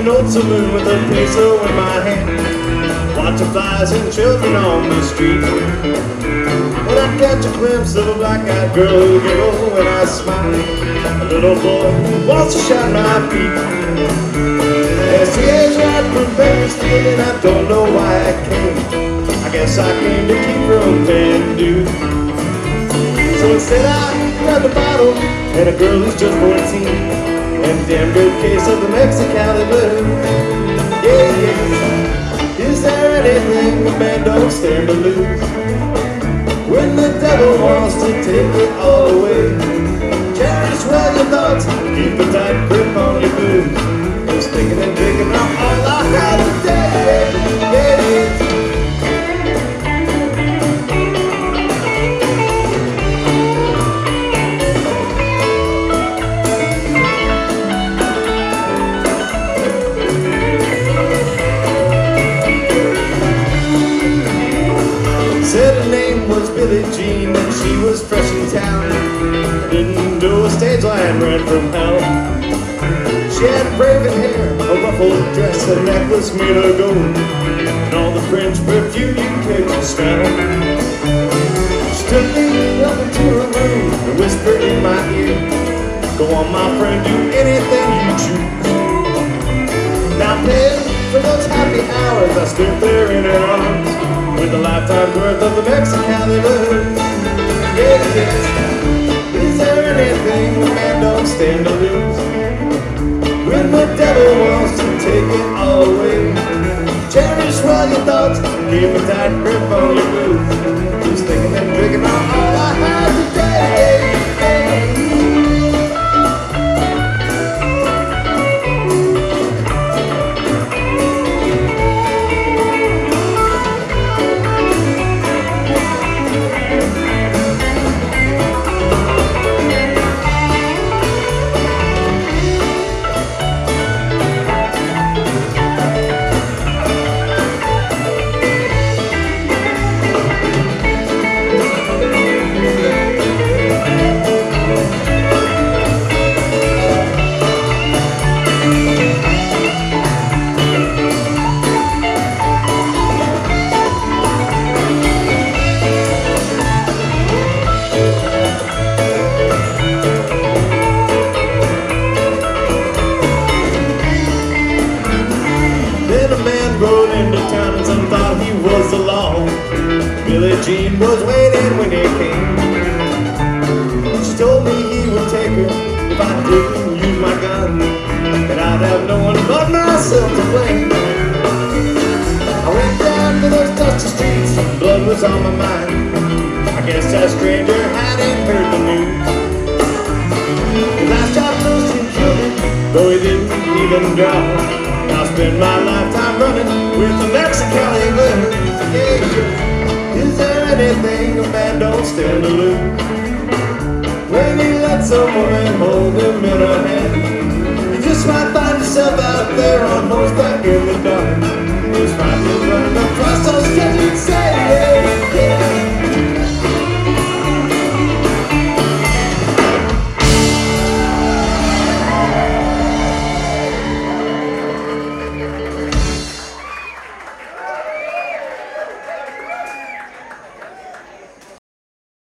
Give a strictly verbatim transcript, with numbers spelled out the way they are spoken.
an old saloon with a peso in my hand, watching flies and children on the street. When I catch a glimpse of a black-eyed girl who giggle when I smile, a little boy who wants to shine my feet. S T A's right from Vegas, and I don't know why I came. I guess I came to keep from paying dues. So instead I grabbed a bottle and a girl who's just fourteen, and a damn good case of the Mexicali blues. Yeah, yeah. Is there anything a man don't stand to lose? When the devil wants to take it all away, cherish well your thoughts, keep a tight grip on your booze. Just thinking and drinking out all I have today. Yeah, yeah. Said her name was Billie Jean and she was fresh in town. Didn't do a stage line, ran from hell. She had raven hair, a ruffled dress, a necklace made of gold, and all the French perfume you could smell. She took me up into her room and whispered in my ear, "Go on, my friend, do anything you choose." Now paying for those happy hours, I stood there in her arms with a lifetime's worth of the Mexicali blues. Yeah, yeah. Is there anything a man don't stand to lose? When the devil wants to take it all away, cherish well your thoughts, keep a tight grip on your boots. Just thinking and drinking on all I have today. Rode into town and some thought he was the law. Billie Jean was waiting when he came. She told me he would take her if I didn't use my gun, and I'd have no one but myself to blame. I went down to those dusty streets and blood was on my mind. I guess that stranger hadn't heard the news. The last shot close and killed him, though he didn't even draw. I'll spend my lifetime running with the Mexicali blues. Yeah. Is there anything a man don't stand to lose? When he lets a woman hold him in her hand, you just might find yourself out there on horseback in the